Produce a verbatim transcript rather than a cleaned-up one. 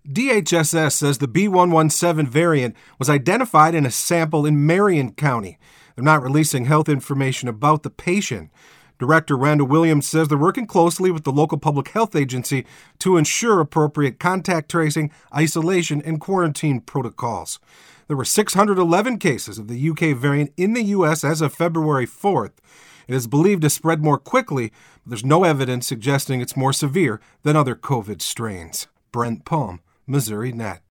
D H S S says the B one one seven variant was identified in a sample in Marion County. They're not releasing health information about the patient. Director Randall Williams says they're working closely with the local public health agency to ensure appropriate contact tracing, isolation, and quarantine protocols. There were six hundred eleven cases of the U K variant in the U S as of February fourth. It is believed to spread more quickly, but there's no evidence suggesting it's more severe than other COVID strains. Brent Palm, Missouri Net.